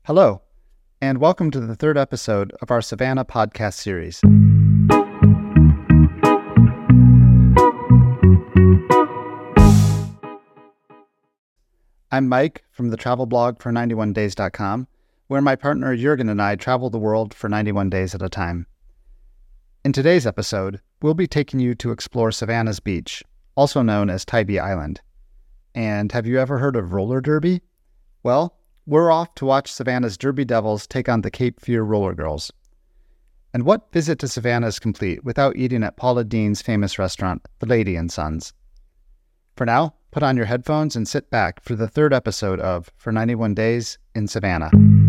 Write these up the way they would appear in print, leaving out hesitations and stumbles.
Hello, and welcome to the third episode of our Savannah podcast series. I'm Mike from the travel blog for 91days.com, where my partner Jurgen and I travel the world for 91 days at a time. In today's episode, we'll be taking you to explore Savannah's beach, also known as Tybee Island. And have you ever heard of roller derby? Well, we're off to watch Savannah's Derby Devils take on the Cape Fear Roller Girls. And what visit to Savannah is complete without eating at Paula Deen's famous restaurant, The Lady and Sons? For now, put on your headphones and sit back for the third episode of For 91 Days in Savannah.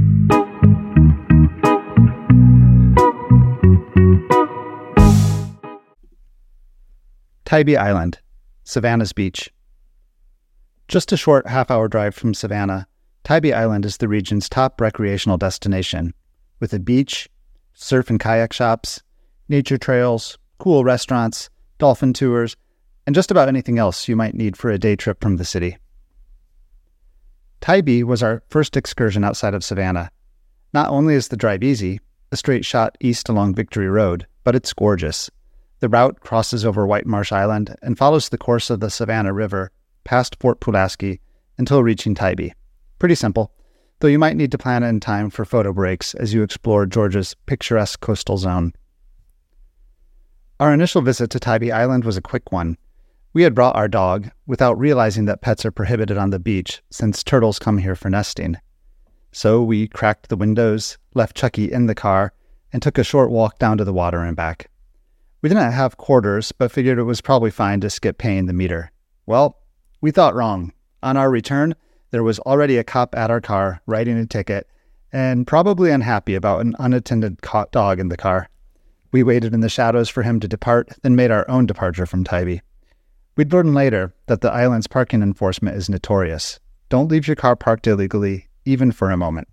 Tybee Island, Savannah's beach. Just a short half-hour drive from Savannah, Tybee Island is the region's top recreational destination, with a beach, surf and kayak shops, nature trails, cool restaurants, dolphin tours, and just about anything else you might need for a day trip from the city. Tybee was our first excursion outside of Savannah. Not only is the drive easy, a straight shot east along Victory Road, but it's gorgeous. The route crosses over White Marsh Island and follows the course of the Savannah River past Fort Pulaski until reaching Tybee. Pretty simple, though you might need to plan in time for photo breaks as you explore Georgia's picturesque coastal zone. Our initial visit to Tybee Island was a quick one. We had brought our dog, without realizing that pets are prohibited on the beach since turtles come here for nesting. So we cracked the windows, left Chucky in the car, and took a short walk down to the water and back. We didn't have quarters, but figured it was probably fine to skip paying the meter. Well, we thought wrong. On our return, there was already a cop at our car writing a ticket and probably unhappy about an unattended dog in the car. We waited in the shadows for him to depart, then made our own departure from Tybee. We'd learn later that the island's parking enforcement is notorious. Don't leave your car parked illegally, even for a moment.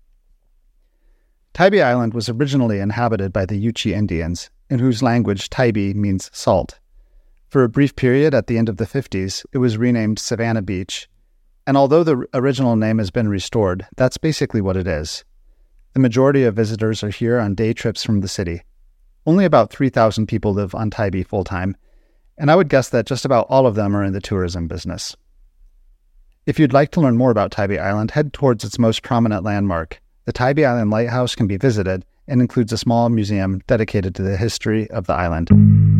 Tybee Island was originally inhabited by the Yuchi Indians, in whose language Tybee means salt. For a brief period at the end of the 50s, it was renamed Savannah Beach, and although the original name has been restored, that's basically what it is. The majority of visitors are here on day trips from the city. Only about 3,000 people live on Tybee full-time, and I would guess that just about all of them are in the tourism business. If you'd like to learn more about Tybee Island, head towards its most prominent landmark. The Tybee Island Lighthouse can be visited and includes a small museum dedicated to the history of the island.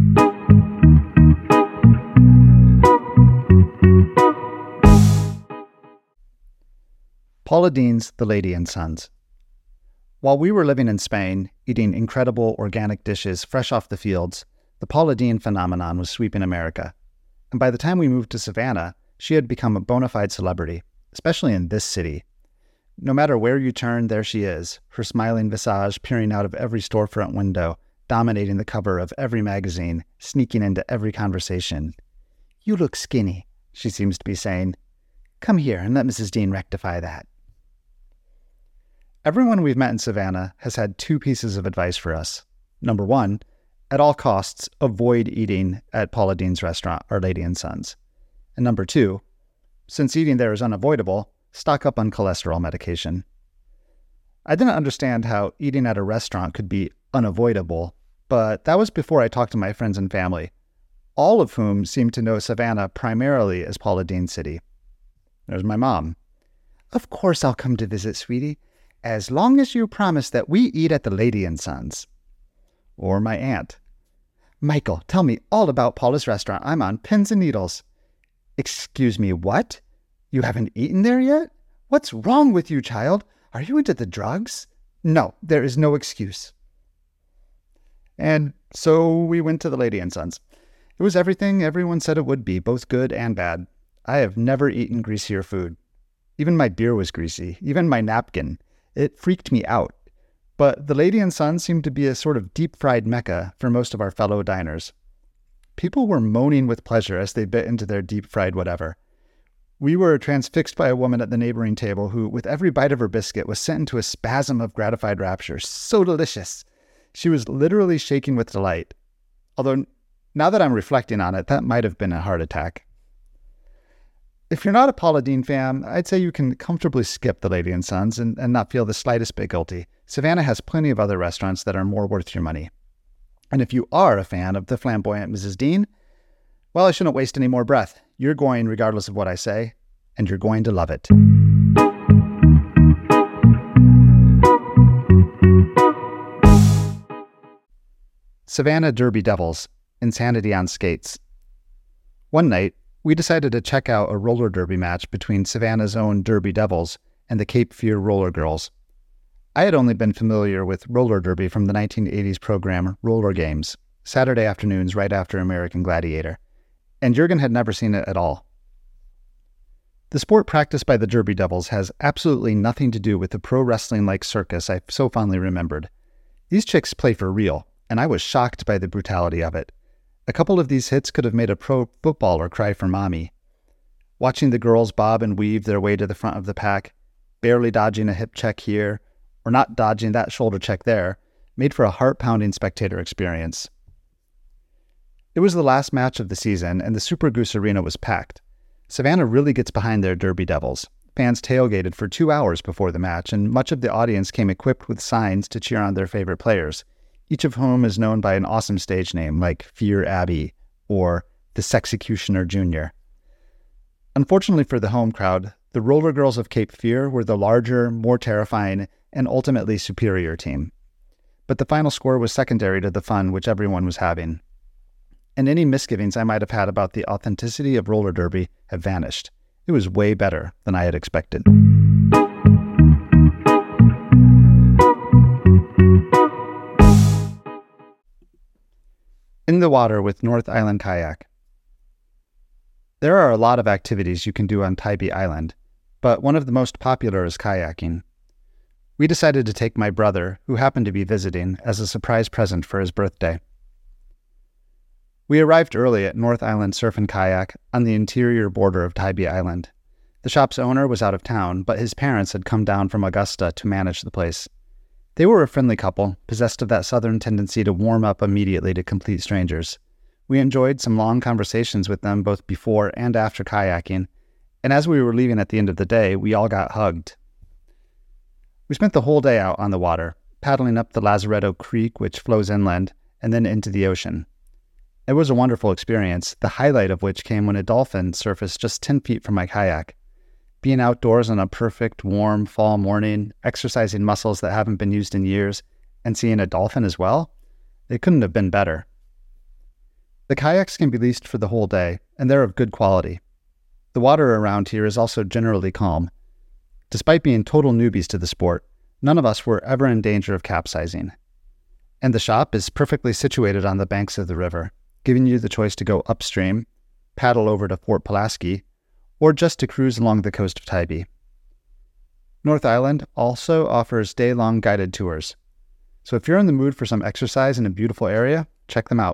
Paula Deen's The Lady and Sons. While we were living in Spain, eating incredible organic dishes fresh off the fields, the Paula Deen phenomenon was sweeping America. And by the time we moved to Savannah, she had become a bona fide celebrity, especially in this city. No matter where you turn, there she is, her smiling visage peering out of every storefront window, dominating the cover of every magazine, sneaking into every conversation. "You look skinny," she seems to be saying. "Come here and let Mrs. Deen rectify that." Everyone we've met in Savannah has had two pieces of advice for us. Number one, at all costs, avoid eating at Paula Deen's restaurant, Our Lady and Sons. And number two, since eating there is unavoidable, stock up on cholesterol medication. I didn't understand how eating at a restaurant could be unavoidable, but that was before I talked to my friends and family, all of whom seemed to know Savannah primarily as Paula Deen City. There's my mom. "Of course I'll come to visit, sweetie, as long as you promise that we eat at the Lady and Sons." Or my aunt. "Michael, tell me all about Paula's restaurant. I'm on pins and needles." "Excuse me, what? You haven't eaten there yet? What's wrong with you, child? Are you into the drugs?" "No, there is no excuse." And so we went to the Lady and Sons. It was everything everyone said it would be, both good and bad. I have never eaten greasier food. Even my beer was greasy, even my napkin. It freaked me out. But the Lady and Sons seemed to be a sort of deep-fried mecca for most of our fellow diners. People were moaning with pleasure as they bit into their deep-fried whatever. We were transfixed by a woman at the neighboring table who, with every bite of her biscuit, was sent into a spasm of gratified rapture. So delicious! She was literally shaking with delight. Although, now that I'm reflecting on it, that might have been a heart attack. If you're not a Paula Deen fan, I'd say you can comfortably skip the Lady and Sons and not feel the slightest bit guilty. Savannah has plenty of other restaurants that are more worth your money. And if you are a fan of the flamboyant Mrs. Dean, well, I shouldn't waste any more breath. You're going regardless of what I say, and you're going to love it. Savannah Derby Devils, Insanity on Skates. One night, we decided to check out a roller derby match between Savannah's own Derby Devils and the Cape Fear Roller Girls. I had only been familiar with roller derby from the 1980s program Roller Games, Saturday afternoons right after American Gladiator, and Jurgen had never seen it at all. The sport practiced by the Derby Devils has absolutely nothing to do with the pro wrestling-like circus I've so fondly remembered. These chicks play for real, and I was shocked by the brutality of it. A couple of these hits could have made a pro footballer cry for mommy. Watching the girls bob and weave their way to the front of the pack, barely dodging a hip check here, or not dodging that shoulder check there, made for a heart-pounding spectator experience. It was the last match of the season, and the Super Goose Arena was packed. Savannah really gets behind their Derby Devils. Fans tailgated for 2 hours before the match, and much of the audience came equipped with signs to cheer on their favorite players, each of whom is known by an awesome stage name like Fear Abbey or the Sexecutioner Jr. Unfortunately for the home crowd, the Roller Girls of Cape Fear were the larger, more terrifying, and ultimately superior team. But the final score was secondary to the fun which everyone was having. And any misgivings I might have had about the authenticity of roller derby have vanished. It was way better than I had expected. In the water with North Island Kayak. There are a lot of activities you can do on Tybee Island, but one of the most popular is kayaking. We decided to take my brother, who happened to be visiting, as a surprise present for his birthday. We arrived early at North Island Surf and Kayak on the interior border of Tybee Island. The shop's owner was out of town, but his parents had come down from Augusta to manage the place. They were a friendly couple, possessed of that southern tendency to warm up immediately to complete strangers. We enjoyed some long conversations with them both before and after kayaking, and as we were leaving at the end of the day, we all got hugged. We spent the whole day out on the water, paddling up the Lazaretto Creek, which flows inland, and then into the ocean. It was a wonderful experience, the highlight of which came when a dolphin surfaced just 10 feet from my kayak. Being outdoors on a perfect, warm fall morning, exercising muscles that haven't been used in years, and seeing a dolphin as well, it couldn't have been better. The kayaks can be leased for the whole day, and they're of good quality. The water around here is also generally calm. Despite being total newbies to the sport, none of us were ever in danger of capsizing. And the shop is perfectly situated on the banks of the river, giving you the choice to go upstream, paddle over to Fort Pulaski, or just to cruise along the coast of Tybee. North Island also offers day-long guided tours. So if you're in the mood for some exercise in a beautiful area, check them out.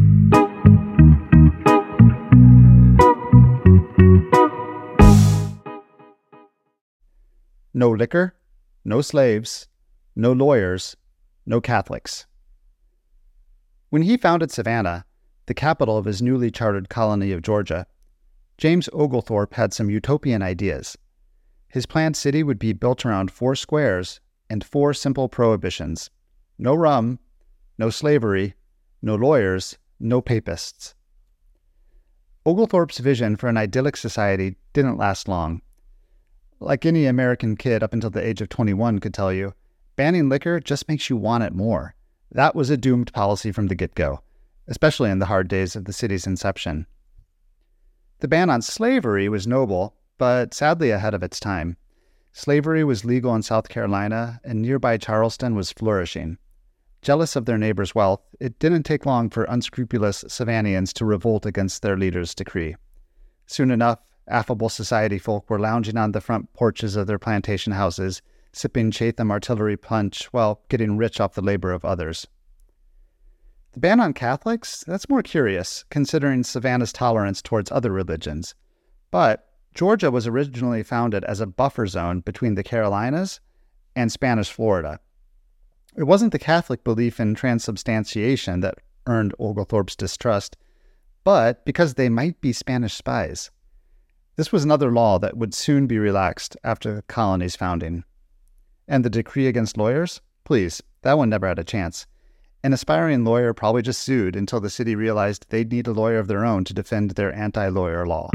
No liquor, no slaves, no lawyers, no Catholics. When he founded Savannah, the capital of his newly chartered colony of Georgia, James Oglethorpe had some utopian ideas. His planned city would be built around 4 squares and 4 simple prohibitions. No rum, no slavery, no lawyers, no papists. Oglethorpe's vision for an idyllic society didn't last long. Like any American kid up until the age of 21 could tell you, banning liquor just makes you want it more. That was a doomed policy from the get-go, especially in the hard days of the city's inception. The ban on slavery was noble, but sadly ahead of its time. Slavery was legal in South Carolina, and nearby Charleston was flourishing. Jealous of their neighbors' wealth, it didn't take long for unscrupulous Savannians to revolt against their leader's decree. Soon enough, affable society folk were lounging on the front porches of their plantation houses, sipping Chatham artillery punch while getting rich off the labor of others. The ban on Catholics? That's more curious, considering Savannah's tolerance towards other religions. But Georgia was originally founded as a buffer zone between the Carolinas and Spanish Florida. It wasn't the Catholic belief in transubstantiation that earned Oglethorpe's distrust, but because they might be Spanish spies. This was another law that would soon be relaxed after the colony's founding. And the decree against lawyers? Please, that one never had a chance. An aspiring lawyer probably just sued until the city realized they'd need a lawyer of their own to defend their anti-lawyer law.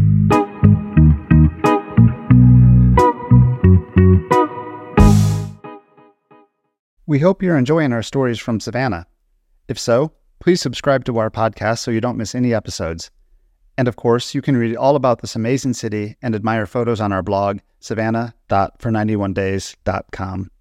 We hope you're enjoying our stories from Savannah. If so, please subscribe to our podcast so you don't miss any episodes. And of course, you can read all about this amazing city and admire photos on our blog, savannah.for91days.com.